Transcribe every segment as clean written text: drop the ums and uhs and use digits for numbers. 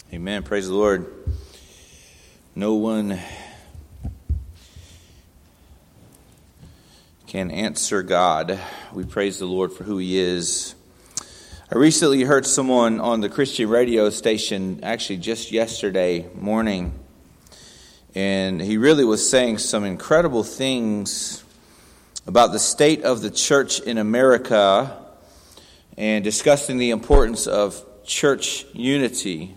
Amen. Praise the Lord. No one can answer God. We praise the Lord for who He is. I recently heard someone on the Christian radio station, actually just yesterday morning, and he really was saying some incredible things about the state of the church in America and discussing the importance of church unity.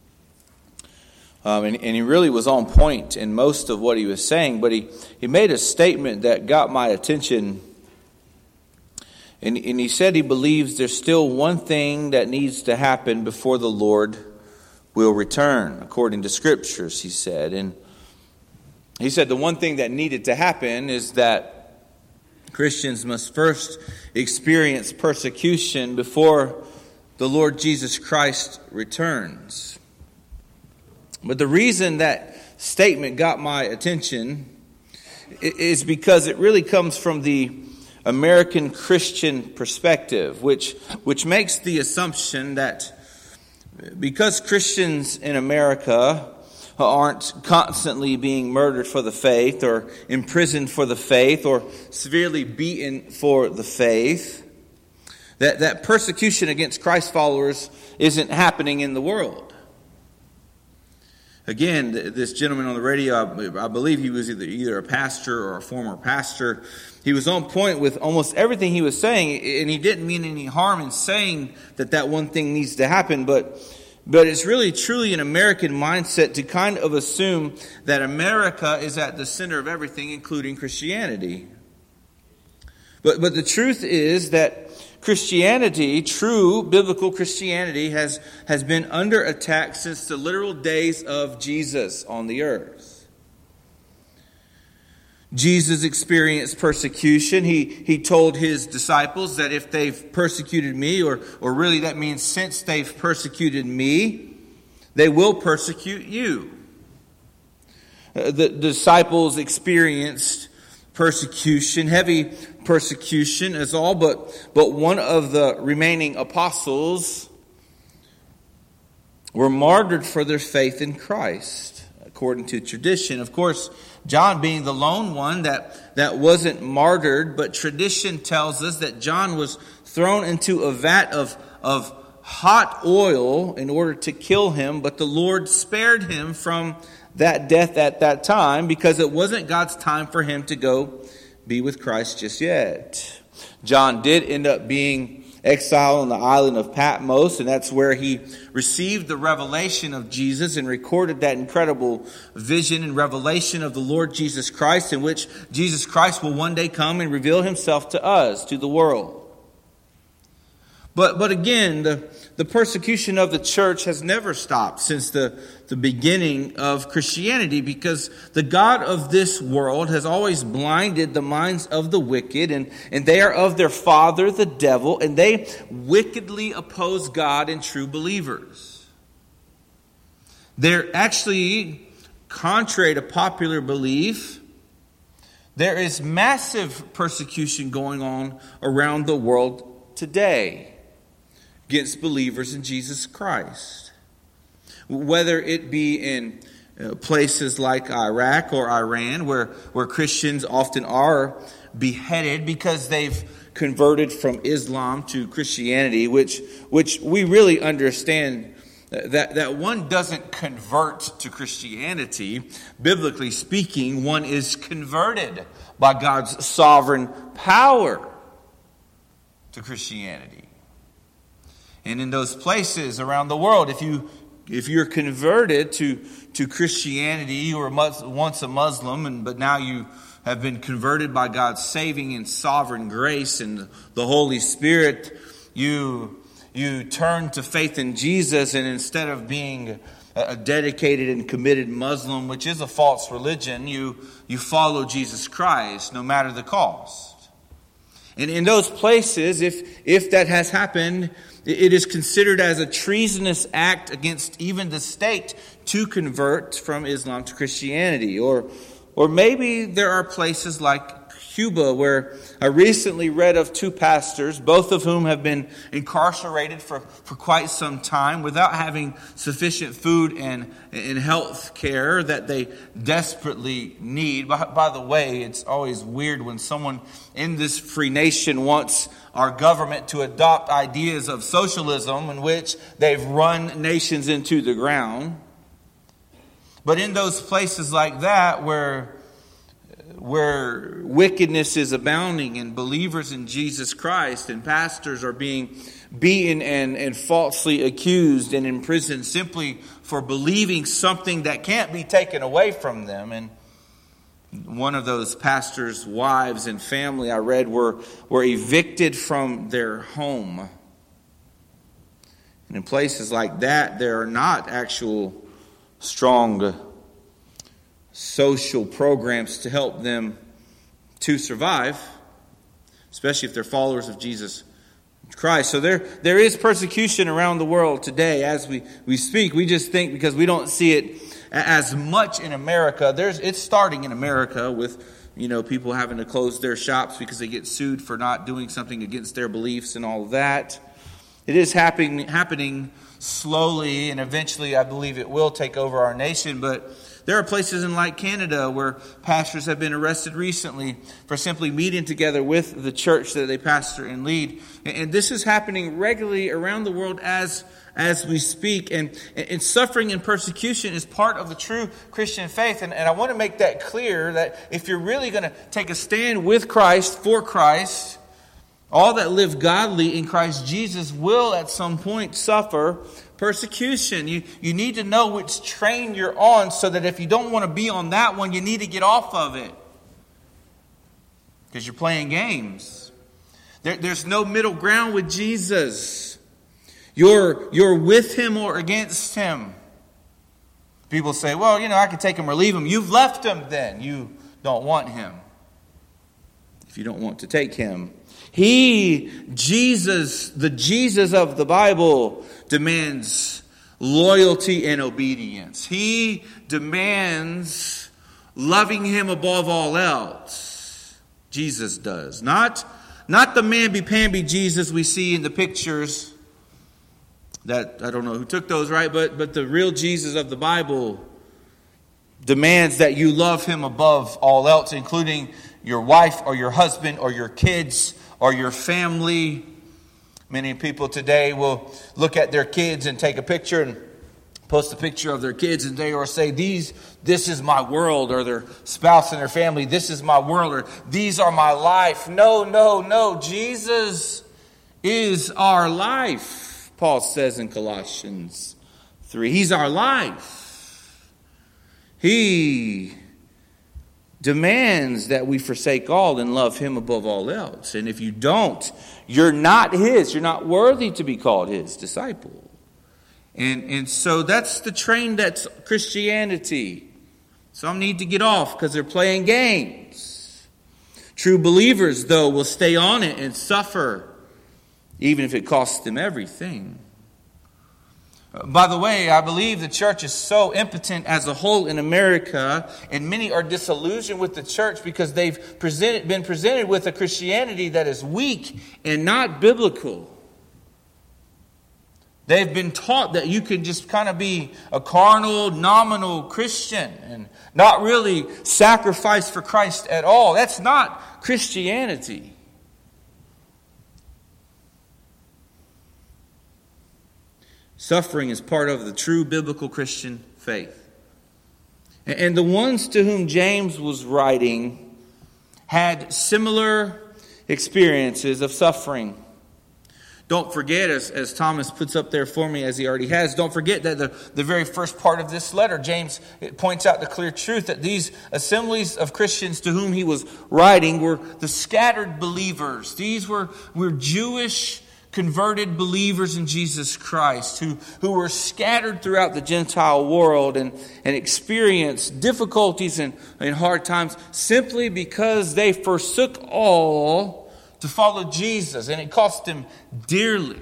And he really was on point in most of what he was saying, but he made a statement that got my attention. And he said he believes there's still one thing that needs to happen before the Lord will return, according to Scriptures, he said. And he said the one thing that needed to happen is that Christians must first experience persecution before the Lord Jesus Christ returns. But the reason that statement got my attention is because it really comes from the American Christian perspective, which makes the assumption that because Christians in America aren't constantly being murdered for the faith or imprisoned for the faith or severely beaten for the faith, that persecution against Christ followers isn't happening in the world. Again, this gentleman on the radio, I believe he was either a pastor or a former pastor. He was on point with almost everything he was saying, and he didn't mean any harm in saying that one thing needs to happen, but it's really truly an American mindset to kind of assume that America is at the center of everything, including Christianity. But the truth is that Christianity, true biblical Christianity, has been under attack since the literal days of Jesus on the earth. Jesus experienced persecution. He told his disciples that if they've persecuted me, or really that means since they've persecuted me, they will persecute you. The disciples experienced persecution, heavy persecution as all but one of the remaining apostles were martyred for their faith in Christ, according to tradition. Of course, John being the lone one that wasn't martyred, but tradition tells us that John was thrown into a vat of hot oil in order to kill him, but the Lord spared him from that death at that time because it wasn't God's time for him to go be with Christ just yet. John did end up being exiled on the island of Patmos, and that's where he received the revelation of Jesus and recorded that incredible vision and revelation of the Lord Jesus Christ, in which Jesus Christ will one day come and reveal himself to us, to the world. But again, the persecution of the church has never stopped since the beginning of Christianity, because the God of this world has always blinded the minds of the wicked, and they are of their father, the devil, and they wickedly oppose God and true believers. They're actually, contrary to popular belief, there is massive persecution going on around the world today against believers in Jesus Christ. Whether it be in places like Iraq or Iran, where Christians often are beheaded because they've converted from Islam to Christianity, which we really understand that one doesn't convert to Christianity. Biblically speaking, one is converted by God's sovereign power to Christianity. And in those places around the world, if you're converted to Christianity, you were once a Muslim, but now you have been converted by God's saving and sovereign grace and the Holy Spirit, you turn to faith in Jesus, and instead of being a dedicated and committed Muslim, which is a false religion, you follow Jesus Christ no matter the cost. And in those places, if that has happened, it is considered as a treasonous act against even the state to convert from Islam to Christianity. Or maybe there are places like Cuba, where I recently read of two pastors, both of whom have been incarcerated for quite some time without having sufficient food and health care that they desperately need. By the way, it's always weird when someone in this free nation wants our government to adopt ideas of socialism in which they've run nations into the ground. But in those places like that where wickedness is abounding and believers in Jesus Christ and pastors are being beaten and falsely accused and imprisoned simply for believing something that can't be taken away from them. And one of those pastors' wives and family I read were evicted from their home. And in places like that, there are not actual strong social programs to help them to survive, especially if they're followers of Jesus Christ. So there is persecution around the world today as we speak. We just think because we don't see it as much in America. It's starting in America with people having to close their shops because they get sued for not doing something against their beliefs and all of that. It is happening slowly, and eventually I believe it will take over our nation. But there are places in like Canada where pastors have been arrested recently for simply meeting together with the church that they pastor and lead. And this is happening regularly around the world as we speak. And suffering and persecution is part of the true Christian faith. And I want to make that clear that if you're really going to take a stand with Christ, for Christ, all that live godly in Christ Jesus will at some point suffer persecution. You need to know which train you're on so that if you don't want to be on that one, you need to get off of it. Because you're playing games. There's no middle ground with Jesus. You're with Him or against Him. People say, well, I could take Him or leave Him. You've left Him then. You don't want Him. If you don't want to take Him. Jesus, the Jesus of the Bible, demands loyalty and obedience. He demands loving Him above all else. Jesus does. Not the mamby-pamby Jesus we see in the pictures. That I don't know who took those, right? But the real Jesus of the Bible demands that you love Him above all else, including your wife or your husband or your kids or your family. Many people today will look at their kids and take a picture and post a picture of their kids and they or say, this is my world, or their spouse and their family, this is my world, or these are my life. No. Jesus is our life, Paul says in Colossians 3. He's our life. He demands that we forsake all and love Him above all else. And if you don't, you're not His. You're not worthy to be called His disciple. And so that's the train that's Christianity. Some need to get off because they're playing games. True believers, though, will stay on it and suffer, even if it costs them everything. By the way, I believe the church is so impotent as a whole in America, and many are disillusioned with the church because they've been presented with a Christianity that is weak and not biblical. They've been taught that you can just kind of be a carnal, nominal Christian and not really sacrifice for Christ at all. That's not Christianity. Suffering is part of the true biblical Christian faith. And the ones to whom James was writing had similar experiences of suffering. Don't forget, as Thomas puts up there for me, as he already has, don't forget that the very first part of this letter, James points out the clear truth that these assemblies of Christians to whom he was writing were the scattered believers. These were Jewish converted believers in Jesus Christ who were scattered throughout the Gentile world and experienced difficulties and hard times simply because they forsook all to follow Jesus, and it cost them dearly.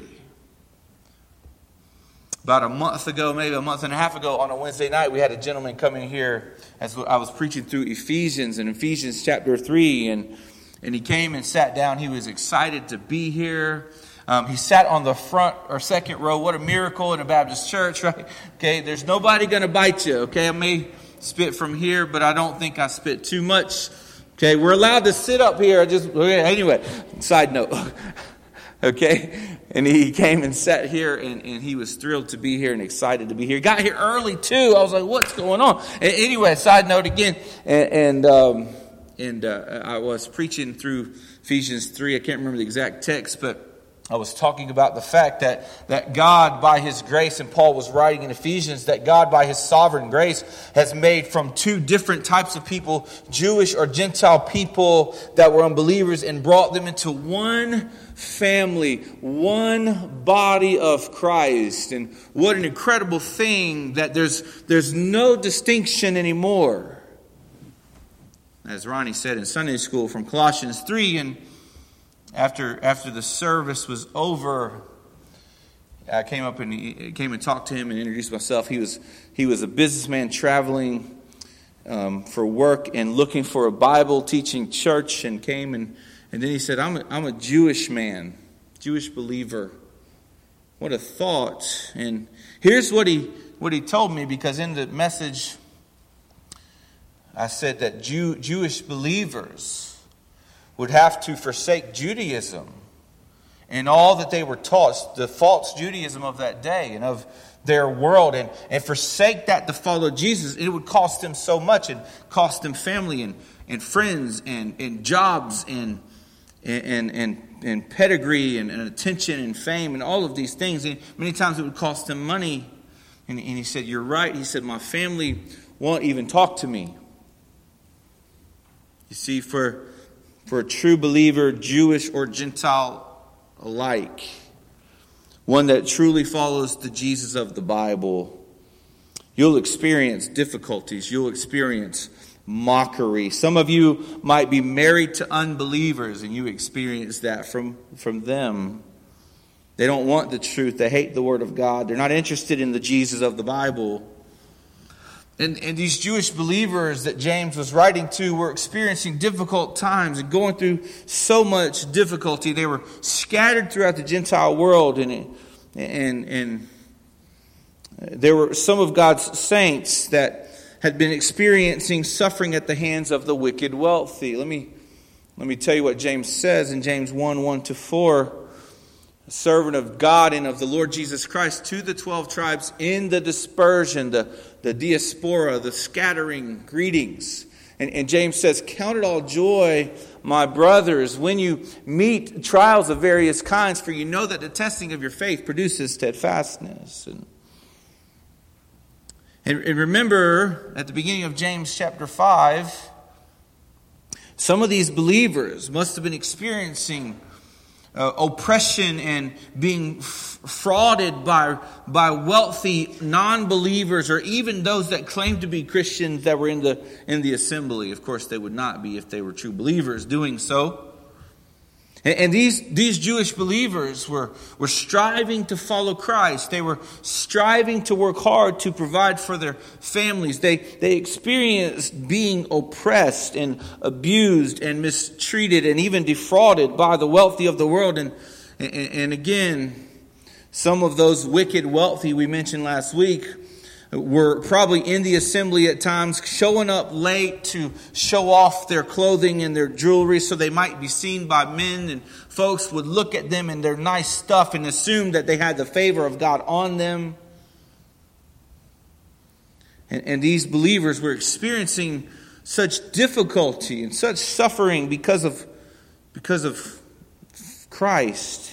About a month ago, maybe a month and a half ago, on a Wednesday night, we had a gentleman come in here as I was preaching through Ephesians, and Ephesians chapter 3, And he came and sat down. He was excited to be here. He sat on the front or second row. What a miracle in a Baptist church, right? Okay, there's nobody going to bite you. Okay, I may spit from here, but I don't think I spit too much. Okay, we're allowed to sit up here. Anyway, side note. Okay, and he came and sat here, and he was thrilled to be here and excited to be here. Got here early too. I was like, "What's going on?" And anyway, side note again, and I was preaching through Ephesians 3. I can't remember the exact text, but I was talking about the fact that God, by His grace, and Paul was writing in Ephesians, that God, by His sovereign grace, has made from two different types of people, Jewish or Gentile people that were unbelievers, and brought them into one family, one body of Christ. And what an incredible thing that there's no distinction anymore. As Ronnie said in Sunday school from Colossians 3, and after the service was over, I came and talked to him and introduced myself. He was a businessman traveling for work and looking for a Bible teaching church, and came and then he said, "I'm a Jewish man, Jewish believer." What a thought! And here's what he told me, because in the message I said that Jewish believers would have to forsake Judaism and all that they were taught, the false Judaism of that day and of their world, and forsake that to follow Jesus. It would cost them so much, and cost them family and friends and jobs and pedigree and attention and fame and all of these things. And many times it would cost them money. And he said, "You're right." He said, "My family won't even talk to me." You see, for a true believer, Jewish or Gentile alike, one that truly follows the Jesus of the Bible, you'll experience difficulties. You'll experience mockery. Some of you might be married to unbelievers, and you experience that from them. They don't want the truth. They hate the Word of God. They're not interested in the Jesus of the Bible. And these Jewish believers that James was writing to were experiencing difficult times and going through so much difficulty. They were scattered throughout the Gentile world, and there were some of God's saints that had been experiencing suffering at the hands of the wicked wealthy. Let me tell you what James says in James 1:1-4. A servant of God and of the Lord Jesus Christ to the 12 tribes in the dispersion, the diaspora, the scattering, greetings. And James says, "Count it all joy, my brothers, when you meet trials of various kinds, for you know that the testing of your faith produces steadfastness." And remember, at the beginning of James chapter 5, some of these believers must have been experiencing oppression and being frauded by wealthy non-believers, or even those that claimed to be Christians that were in the assembly. Of course, they would not be if they were true believers doing so. And these Jewish believers were striving to follow Christ. They were striving to work hard to provide for their families. They experienced being oppressed and abused and mistreated and even defrauded by the wealthy of the world. And again, some of those wicked wealthy we mentioned last week were probably in the assembly at times, showing up late to show off their clothing and their jewelry so they might be seen by men, and folks would look at them and their nice stuff and assume that they had the favor of God on them. And these believers were experiencing such difficulty and such suffering because of Christ.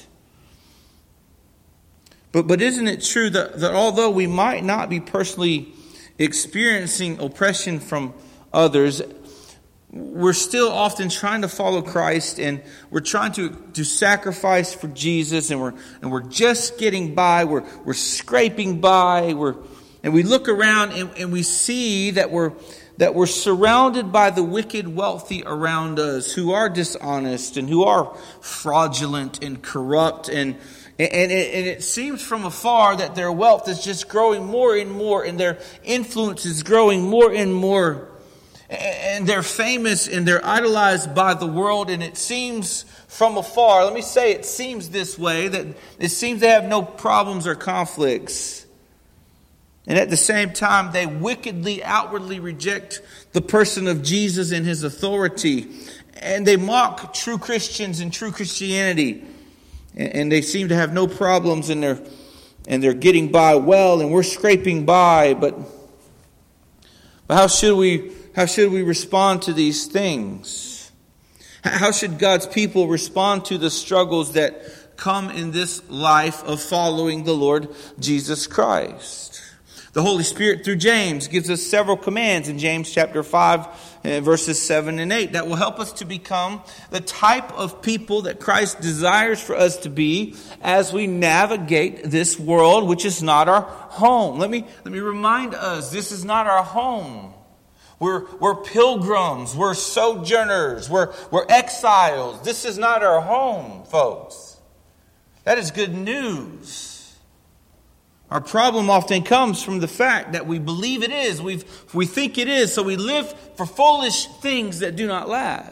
But isn't it true that although we might not be personally experiencing oppression from others, we're still often trying to follow Christ, and we're trying to sacrifice for Jesus, and we're just getting by, we're scraping by, and we look around and we see that we're surrounded by the wicked wealthy around us, who are dishonest and who are fraudulent and corrupt, and it seems from afar that their wealth is just growing more and more, and their influence is growing more and more. And they're famous and they're idolized by the world. And it seems from afar, let me say it seems this way, that it seems they have no problems or conflicts. And at the same time, they wickedly, outwardly reject the person of Jesus and his authority. And they mock true Christians and true Christianity. And they seem to have no problems, and they're getting by well, and we're scraping by. But how should we respond to these things? How should God's people respond to the struggles that come in this life of following the Lord Jesus Christ? The Holy Spirit through James gives us several commands in James chapter 5 verses 7 and 8 that will help us to become the type of people that Christ desires for us to be as we navigate this world, which is not our home. Let me remind us, this is not our home. We're pilgrims, we're sojourners, we're exiles. This is not our home, folks. That is good news. Our problem often comes from the fact that we believe it is. We think it is, so we live for foolish things that do not last.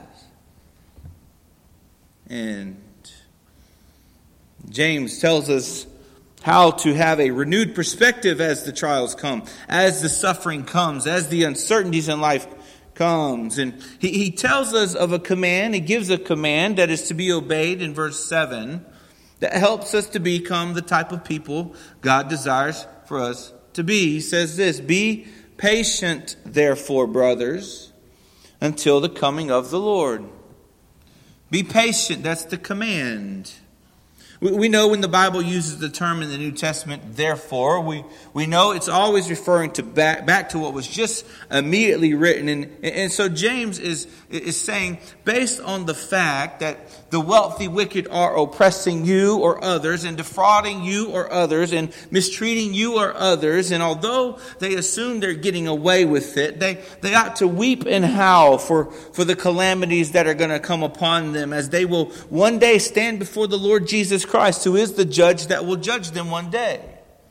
And James tells us how to have a renewed perspective as the trials come, as the suffering comes, as the uncertainties in life comes. And he tells us of a command. He gives a command that is to be obeyed in verse 7. That helps us to become the type of people God desires for us to be. He says this, "Be patient, therefore, brothers, until the coming of the Lord." Be patient, that's the command. We know when the Bible uses the term in the New Testament, therefore, we know it's always referring to back to what was just immediately written. And so James is saying, based on the fact that the wealthy wicked are oppressing you or others and defrauding you or others and mistreating you or others, and although they assume they're getting away with it, they ought to weep and howl for the calamities that are going to come upon them, as they will one day stand before the Lord Jesus Christ, who is the judge that will judge them one day.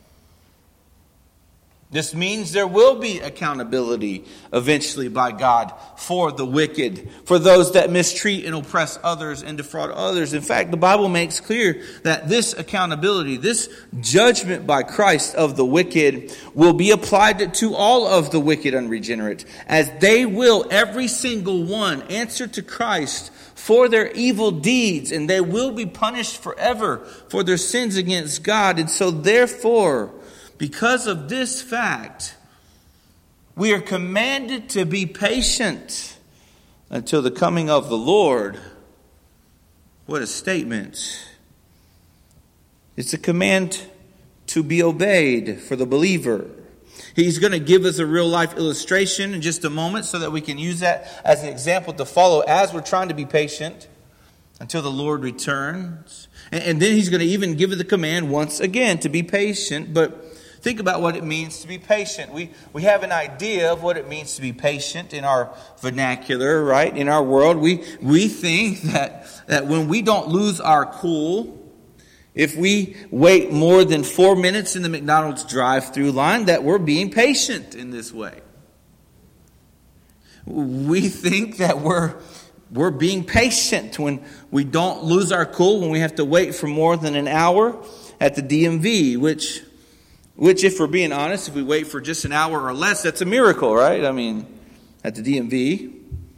This means there will be accountability eventually by God for the wicked, for those that mistreat and oppress others and defraud others. In fact, the Bible makes clear that this accountability, this judgment by Christ of the wicked, will be applied to all of the wicked unregenerate, as they will, every single one, answer to Christ for their evil deeds, and they will be punished forever for their sins against God. And so therefore, because of this fact, we are commanded to be patient until the coming of the Lord. What a statement. It's a command to be obeyed for the believer. He's going to give us a real life illustration in just a moment so that we can use that as an example to follow as we're trying to be patient until the Lord returns. And then he's going to even give us the command once again to be patient. But think about what it means to be patient. We have an idea of what it means to be patient in our vernacular, right? In our world, we think that when we don't lose our cool, if we wait more than 4 minutes in the McDonald's drive-through line, that we're being patient in this way. We think that we're being patient when we don't lose our cool, when we have to wait for more than an hour at the DMV, which if we're being honest, if we wait for just an hour or less, that's a miracle, right? I mean, at the DMV.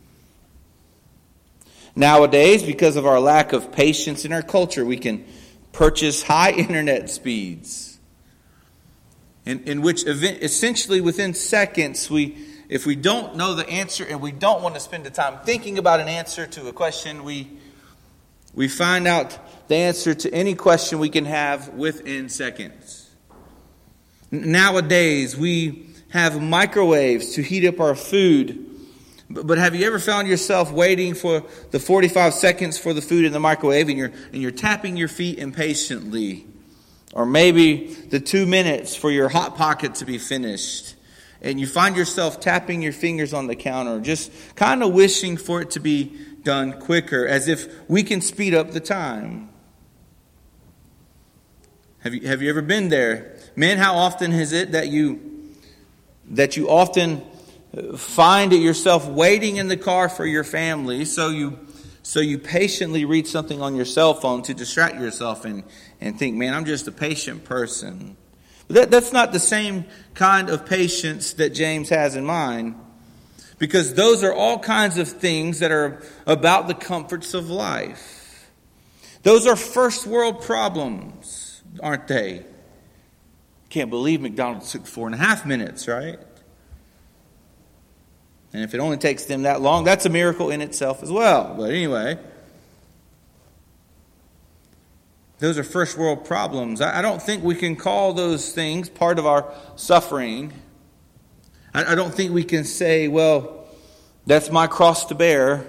Nowadays, because of our lack of patience in our culture, we can purchase high internet speeds, in which essentially within seconds, if we don't know the answer and we don't want to spend the time thinking about an answer to a question, we find out the answer to any question we can have within seconds. Nowadays, we have microwaves to heat up our food. But have you ever found yourself waiting for the 45 seconds for the food in the microwave and you're tapping your feet impatiently? Or maybe the 2 minutes for your Hot Pocket to be finished. And you find yourself tapping your fingers on the counter, just kind of wishing for it to be done quicker, as if we can speed up the time. Have you ever been there? Men, how often is it that you often find yourself waiting in the car for your family, so you patiently read something on your cell phone to distract yourself and think, man, I'm just a patient person. But that's not the same kind of patience that James has in mind, because those are all kinds of things that are about the comforts of life. Those are first world problems, aren't they? Can't believe McDonald's took 4.5 minutes, right? And if it only takes them that long, that's a miracle in itself as well. But anyway, those are first world problems. I don't think we can call those things part of our suffering. I don't think we can say, well, that's my cross to bear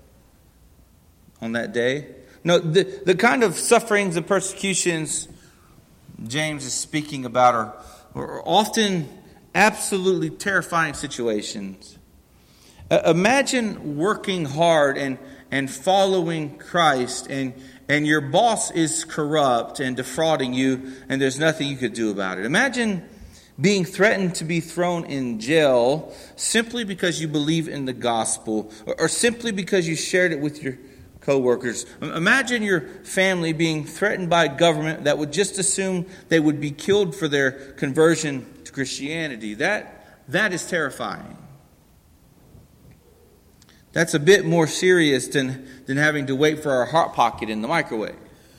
on that day. No, the kind of sufferings and persecutions James is speaking about are often absolutely terrifying situations. Imagine working hard and following Christ, and your boss is corrupt and defrauding you, and there's nothing you could do about it. Imagine being threatened to be thrown in jail simply because you believe in the gospel, or simply because you shared it with your co-workers. Imagine your family being threatened by a government that would just assume they would be killed for their conversion to Christianity. That is terrifying. That's a bit more serious than having to wait for our Hot Pocket in the microwave.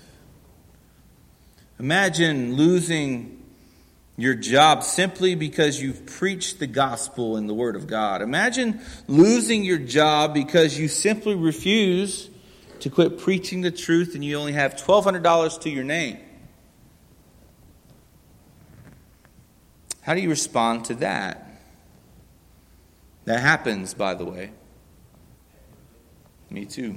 Imagine losing your job simply because you've preached the gospel and the word of God. Imagine losing your job because you simply refuse to quit preaching the truth and you only have $1,200 to your name. How do you respond to that? That happens, by the way. Me too.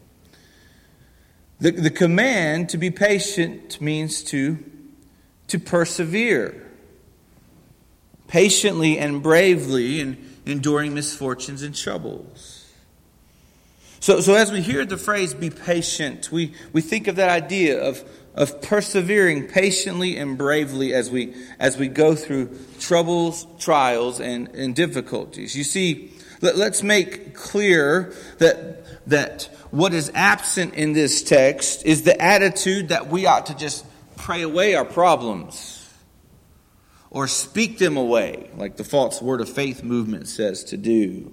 The command to be patient means to persevere. Patiently and bravely in enduring misfortunes and troubles. So as we hear the phrase be patient, we think of that idea of persevering patiently and bravely as we go through troubles, trials, and difficulties. You see, let's make clear that what is absent in this text is the attitude that we ought to just pray away our problems or speak them away, like the false word of faith movement says to do.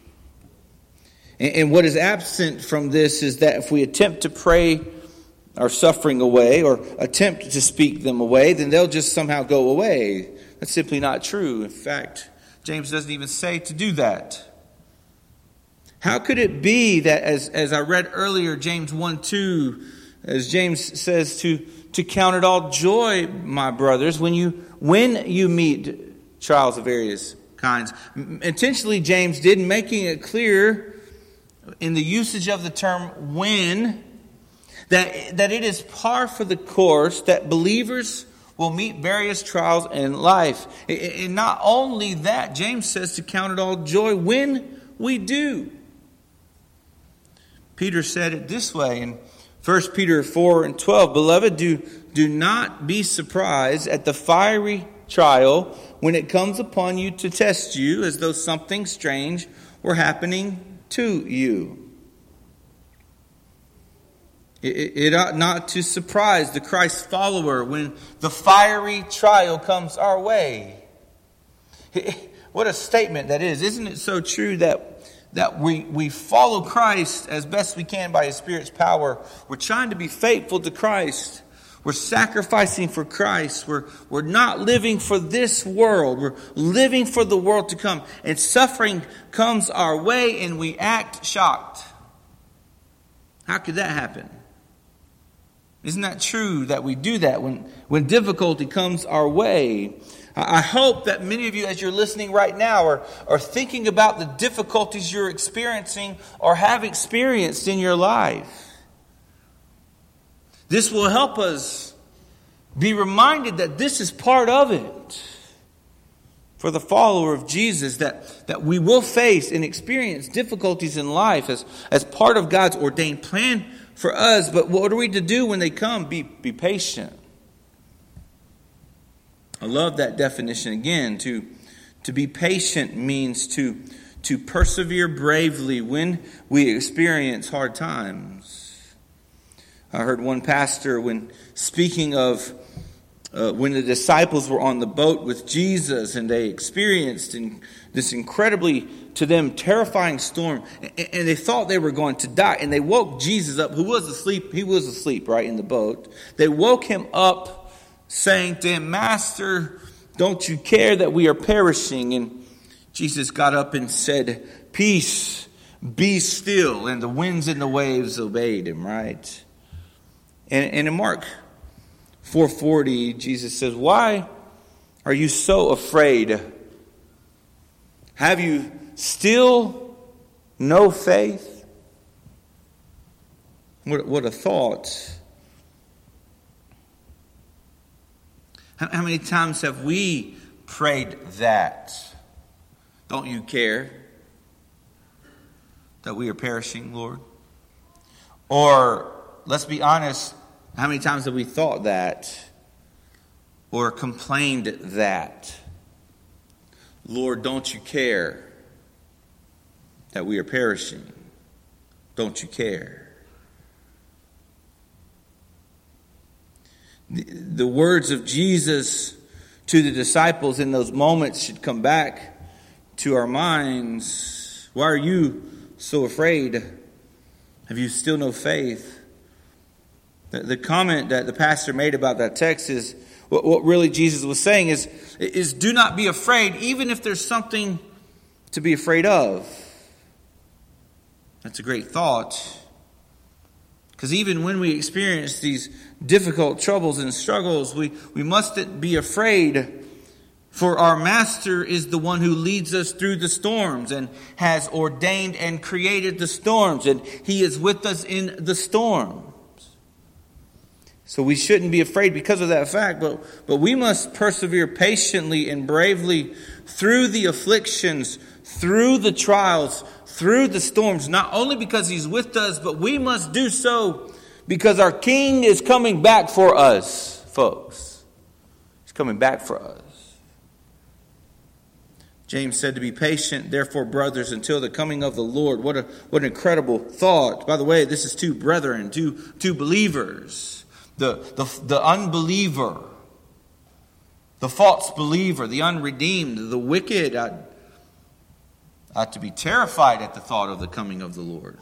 And what is absent from this is that if we attempt to pray our suffering away or attempt to speak them away, then they'll just somehow go away. That's simply not true. In fact, James doesn't even say to do that. How could it be that, as I read earlier, James 1:2, as James says to count it all joy, my brothers, when you meet trials of various kinds. Intentionally, James did, making it clear in the usage of the term when, that it is par for the course that believers will meet various trials in life. And not only that, James says to count it all joy when we do. Peter said it this way in 1 Peter 4:12, Beloved, do not be surprised at the fiery trial when it comes upon you to test you as though something strange were happening to you. It ought not to surprise the Christ follower when the fiery trial comes our way. What a statement that is. Isn't it so true that we follow Christ as best we can by His Spirit's power? We're trying to be faithful to Christ. We're sacrificing for Christ. We're not living for this world. We're living for the world to come. And suffering comes our way and we act shocked. How could that happen? Isn't that true that we do that when difficulty comes our way? I hope that many of you, as you're listening right now, are thinking about the difficulties you're experiencing or have experienced in your life. This will help us be reminded that this is part of it. For the follower of Jesus, that we will face and experience difficulties in life as part of God's ordained plan for us. But what are we to do when they come? Be patient. I love that definition again, to To be patient means to persevere bravely when we experience hard times. I heard one pastor, when speaking of when the disciples were on the boat with Jesus and they experienced this incredibly, to them, terrifying storm, and they thought they were going to die, and they woke Jesus up, who was asleep. He was asleep, right, in the boat. They woke him up, saying to him, "Master, don't you care that we are perishing?" And Jesus got up and said, "Peace, be still." And the winds and the waves obeyed him, right? And in Mark 4:40, Jesus says, "Why are you so afraid? Have you still no faith?" What a thought. How many times have we prayed that? Don't you care that we are perishing, Lord? Or, let's be honest, how many times have we thought that or complained that? Lord, don't you care that we are perishing? Don't you care? The words of Jesus to the disciples in those moments should come back to our minds. Why are you so afraid? Have you still no faith? The comment that the pastor made about that text is, what really Jesus was saying is do not be afraid, even if there's something to be afraid of. That's a great thought. Because even when we experience these difficult troubles and struggles, we mustn't be afraid, for our Master is the one who leads us through the storms and has ordained and created the storms, and He is with us in the storms. So we shouldn't be afraid because of that fact, but we must persevere patiently and bravely through the afflictions, through the trials, through the storms, not only because He's with us, but we must do so because our King is coming back for us, folks. He's coming back for us. James said to be patient, therefore, brothers, until the coming of the Lord. What an incredible thought. By the way, this is two brethren, two believers. The unbeliever, the false believer, the unredeemed, the wicked ought to be terrified at the thought of the coming of the Lord.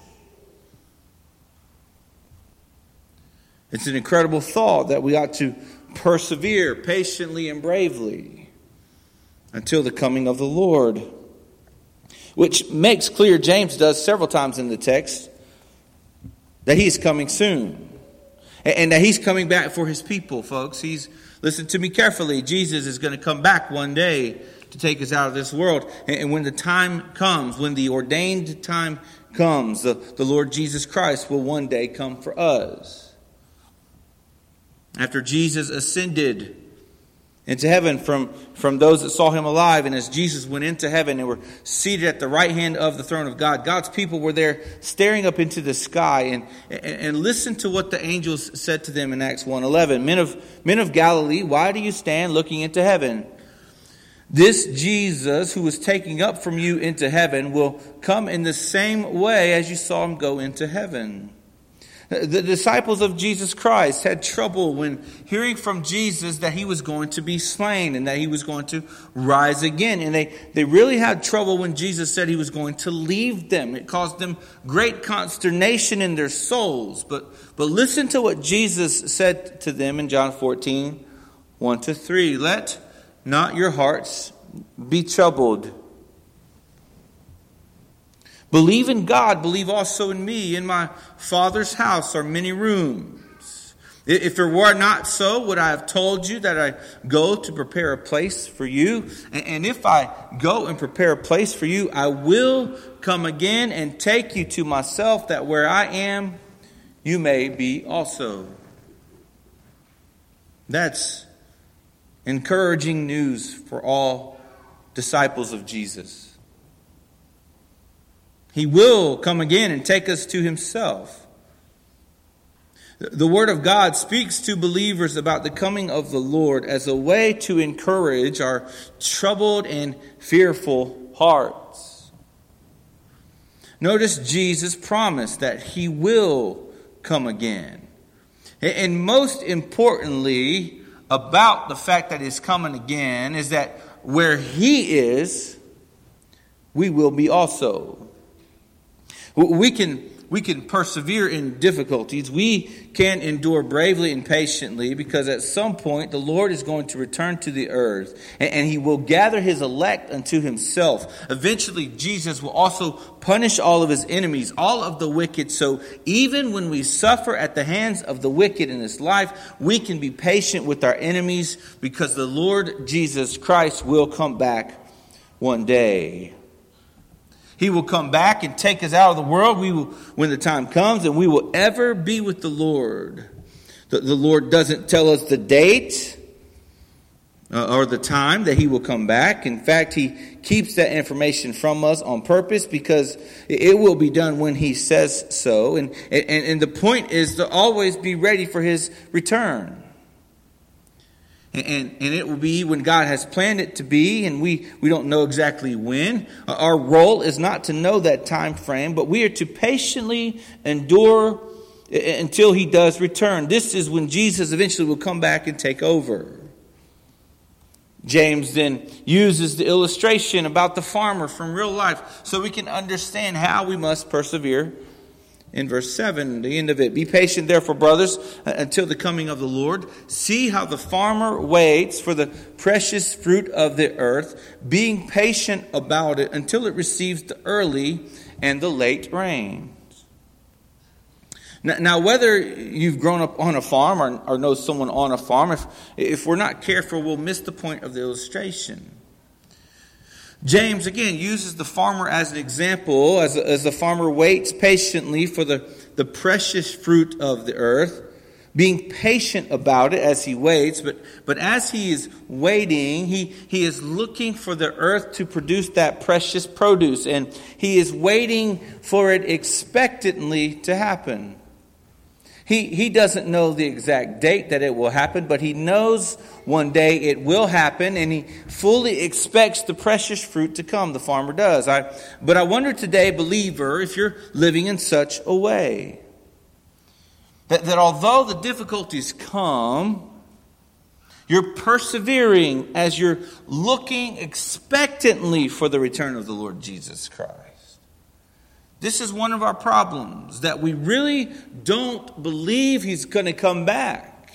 It's an incredible thought that we ought to persevere patiently and bravely until the coming of the Lord. Which makes clear, James does several times in the text, that He's coming soon. And that He's coming back for His people, folks. Listen to me carefully. Jesus is going to come back one day to take us out of this world. And when the time comes, when the ordained time comes, the Lord Jesus Christ will one day come for us. After Jesus ascended into heaven from those that saw Him alive, and as Jesus went into heaven and were seated at the right hand of the throne of God, God's people were there staring up into the sky, and listen to what the angels said to them in Acts 1:11. Men of Galilee, why do you stand looking into heaven? This Jesus who was taking up from you into heaven will come in the same way as you saw Him go into heaven. The disciples of Jesus Christ had trouble when hearing from Jesus that He was going to be slain and that He was going to rise again. And they really had trouble when Jesus said He was going to leave them. It caused them great consternation in their souls. But listen to what Jesus said to them in John 14:1-3. Let not your hearts be troubled. Believe in God, believe also in me. In my Father's house are many rooms. If it were not so, would I have told you that I go to prepare a place for you? And if I go and prepare a place for you, I will come again and take you to myself, that where I am, you may be also. That's encouraging news for all disciples of Jesus. He will come again and take us to Himself. The Word of God speaks to believers about the coming of the Lord as a way to encourage our troubled and fearful hearts. Notice Jesus promised that He will come again. And most importantly, about the fact that He's coming again is that where He is, we will be also. We can persevere in difficulties. We can endure bravely and patiently because at some point the Lord is going to return to the earth and He will gather His elect unto Himself. Eventually Jesus will also punish all of His enemies, all of the wicked. So even when we suffer at the hands of the wicked in this life, we can be patient with our enemies because the Lord Jesus Christ will come back one day. He will come back and take us out of the world. We will, when the time comes, and we will ever be with the Lord. The Lord doesn't tell us the date or the time that He will come back. In fact, He keeps that information from us on purpose because it will be done when He says so. And the point is to always be ready for His return. And it will be when God has planned it to be, and we don't know exactly when. Our role is not to know that time frame, but we are to patiently endure until He does return. This is when Jesus eventually will come back and take over. James then uses the illustration about the farmer from real life so we can understand how we must persevere. In verse 7, the end of it. Be patient, therefore, brothers, until the coming of the Lord. See how the farmer waits for the precious fruit of the earth, being patient about it until it receives the early and the late rains. Now, whether you've grown up on a farm or know someone on a farm, if we're not careful, we'll miss the point of the illustration. James, again, uses the farmer as an example, as the farmer waits patiently for the precious fruit of the earth, being patient about it as he waits. But as he is waiting, he is looking for the earth to produce that precious produce. And he is waiting for it expectantly to happen. He doesn't know the exact date that it will happen, but he knows one day it will happen, and he fully expects the precious fruit to come. The farmer does. But I wonder today, believer, if you're living in such a way that although the difficulties come, you're persevering as you're looking expectantly for the return of the Lord Jesus Christ. This is one of our problems, that we really don't believe He's going to come back.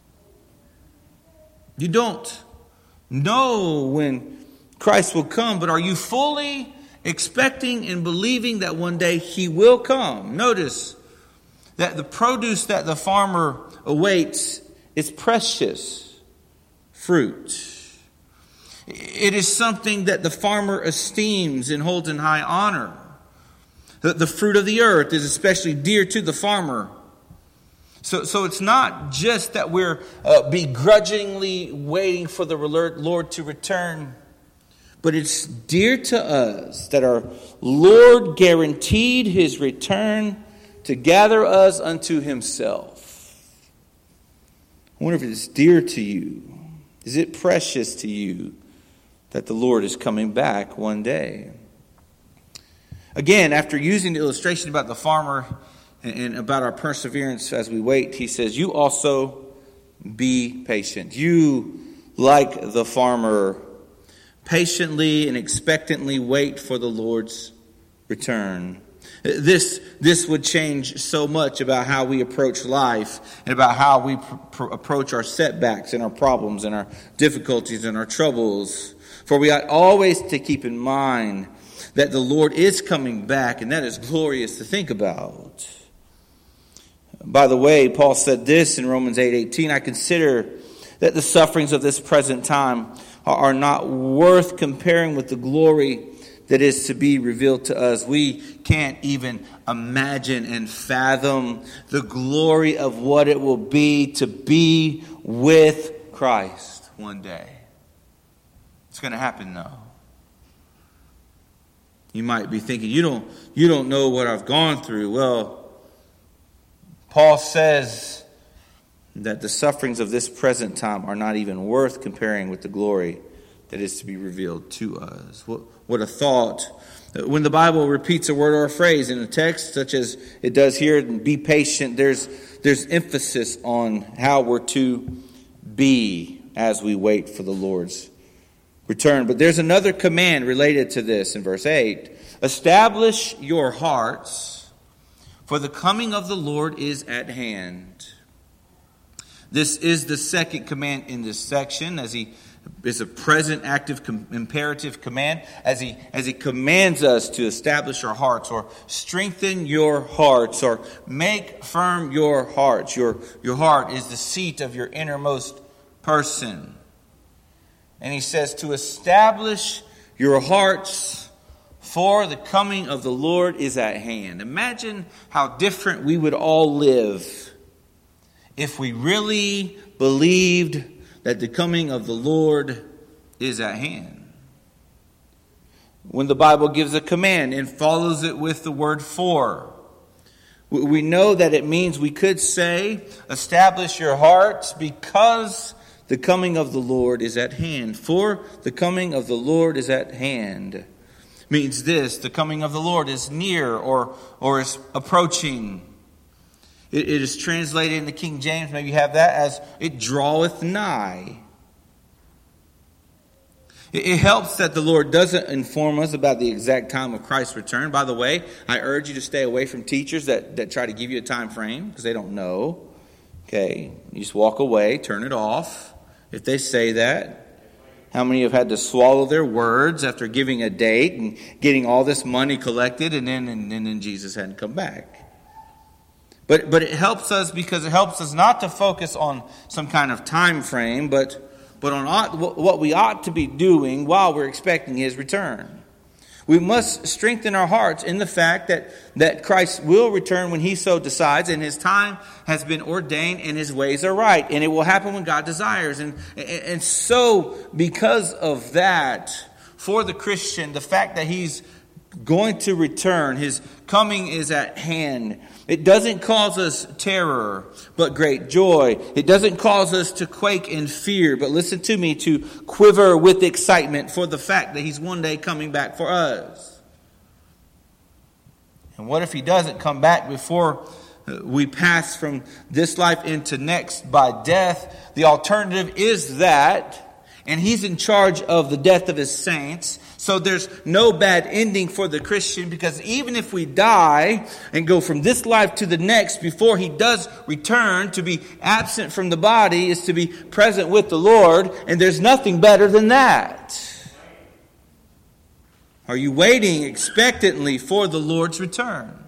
You don't know when Christ will come, but are you fully expecting and believing that one day He will come? Notice that the produce that the farmer awaits is precious fruit. It is something that the farmer esteems and holds in high honor. The fruit of the earth is especially dear to the farmer. So it's not just that we're begrudgingly waiting for the Lord to return, but it's dear to us that our Lord guaranteed His return to gather us unto Himself. I wonder if it's dear to you. Is it precious to you that the Lord is coming back one day? Again, after using the illustration about the farmer and about our perseverance as we wait, he says, you also be patient. You, like the farmer, patiently and expectantly wait for the Lord's return. This would change so much about how we approach life and about how we approach our setbacks and our problems and our difficulties and our troubles. For we ought always to keep in mind that the Lord is coming back, and that is glorious to think about. By the way, Paul said this in Romans 8:18, I consider that the sufferings of this present time are not worth comparing with the glory that is to be revealed to us. We can't even imagine and fathom the glory of what it will be to be with Christ one day. It's going to happen though. You might be thinking, you don't know what I've gone through. Well, Paul says that the sufferings of this present time are not even worth comparing with the glory that is to be revealed to us. What a thought. When the Bible repeats a word or a phrase in a text, such as it does here, be patient, there's emphasis on how we're to be as we wait for the Lord's return. But there's another command related to this in verse 8. Establish your hearts, for the coming of the Lord is at hand. This is the second command in this section, as he is a present active imperative command, as he commands us to establish our hearts, or strengthen your hearts, or make firm your hearts. Your heart is the seat of your innermost person. And he says to establish your hearts, for the coming of the Lord is at hand. Imagine how different we would all live if we really believed that the coming of the Lord is at hand. When the Bible gives a command and follows it with the word for, we know that it means we could say, establish your hearts because the coming of the Lord is at hand. For the coming of the Lord is at hand means this: the coming of the Lord is near or is approaching. It is translated in the King James, maybe you have that, as it draweth nigh. It helps that the Lord doesn't inform us about the exact time of Christ's return. By the way, I urge you to stay away from teachers that try to give you a time frame because they don't know. Okay, you just walk away, turn it off if they say that. How many have had to swallow their words after giving a date and getting all this money collected and then Jesus hadn't come back? But it helps us because it helps us not to focus on some kind of time frame, but on what we ought to be doing while we're expecting His return. We must strengthen our hearts in the fact that Christ will return when He so decides, and His time has been ordained and His ways are right, and it will happen when God desires. And so because of that, for the Christian, the fact that He's going to return, His coming is at hand. It doesn't cause us terror, but great joy. It doesn't cause us to quake in fear, but listen to me, to quiver with excitement for the fact that He's one day coming back for us. And what if He doesn't come back before we pass from this life into next by death? The alternative is that, and He's in charge of the death of His saints. So there's no bad ending for the Christian, because even if we die and go from this life to the next before He does return, to be absent from the body is to be present with the Lord, and there's nothing better than that. Are you waiting expectantly for the Lord's return?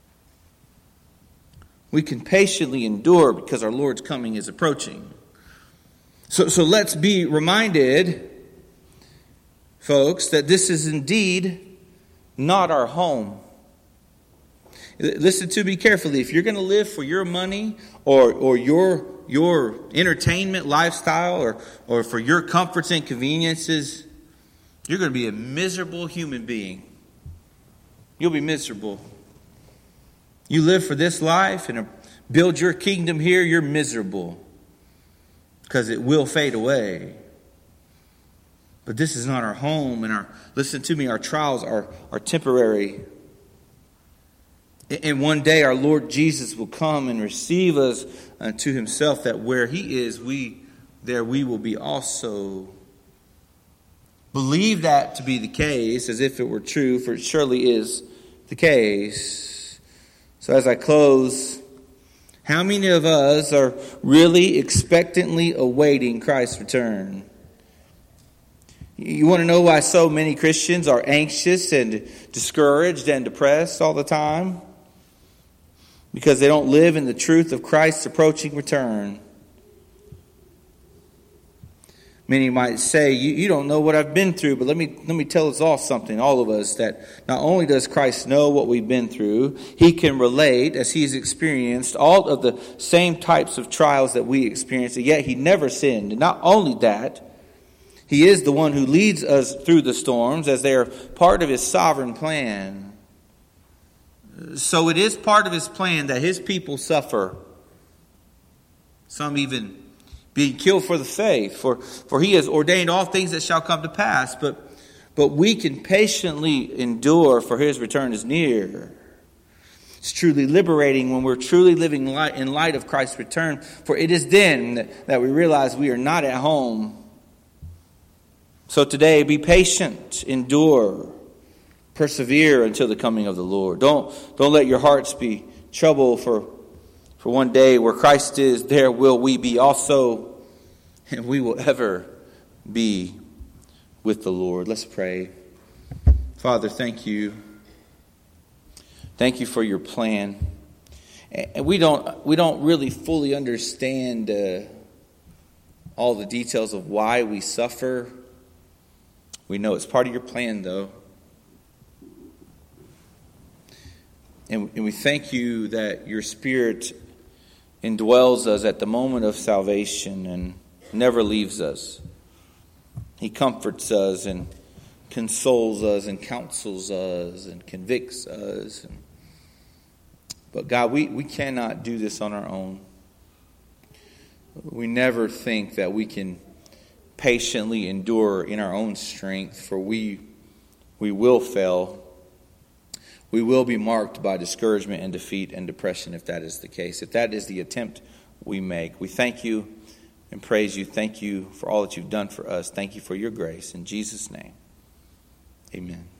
We can patiently endure because our Lord's coming is approaching. So let's be reminded, folks, that this is indeed not our home. Listen to me carefully. If you're going to live for your money or your entertainment lifestyle or for your comforts and conveniences, you're going to be a miserable human being. You'll be miserable. You live for this life and build your kingdom here, you're miserable because it will fade away. But this is not our home, and listen to me, our trials are temporary. And one day our Lord Jesus will come and receive us to Himself, that where He is, we will be also. Believe that to be the case as if it were true, for it surely is the case. So as I close, how many of us are really expectantly awaiting Christ's return? You want to know why so many Christians are anxious and discouraged and depressed all the time? Because they don't live in the truth of Christ's approaching return. Many might say, you don't know what I've been through, but let me tell us all something, all of us, that not only does Christ know what we've been through, He can relate, as He's experienced all of the same types of trials that we experience, and yet He never sinned. And not only that, He is the one who leads us through the storms as they are part of His sovereign plan. So it is part of his plan that his people suffer. Some even being killed for the faith. For he has ordained all things that shall come to pass. But we can patiently endure, for his return is near. It's truly liberating when we're truly living in light of Christ's return. For it is then that we realize we are not at home. So today, be patient, endure, persevere until the coming of the Lord. Don't let your hearts be troubled, for one day where Christ is, there will we be also, and we will ever be with the Lord. Let's pray. Father, thank you. Thank you for your plan. And we don't really fully understand all the details of why we suffer. We know it's part of your plan, though. And we thank you that your Spirit indwells us at the moment of salvation and never leaves us. He comforts us and consoles us and counsels us and convicts us. But God, we cannot do this on our own. We never think that we can patiently endure in our own strength, for we will fail. We will be marked by discouragement and defeat and depression if that is the case, if that is the attempt we make. We thank you and praise you. Thank you for all that you've done for us. Thank you for your grace. In Jesus' name, amen.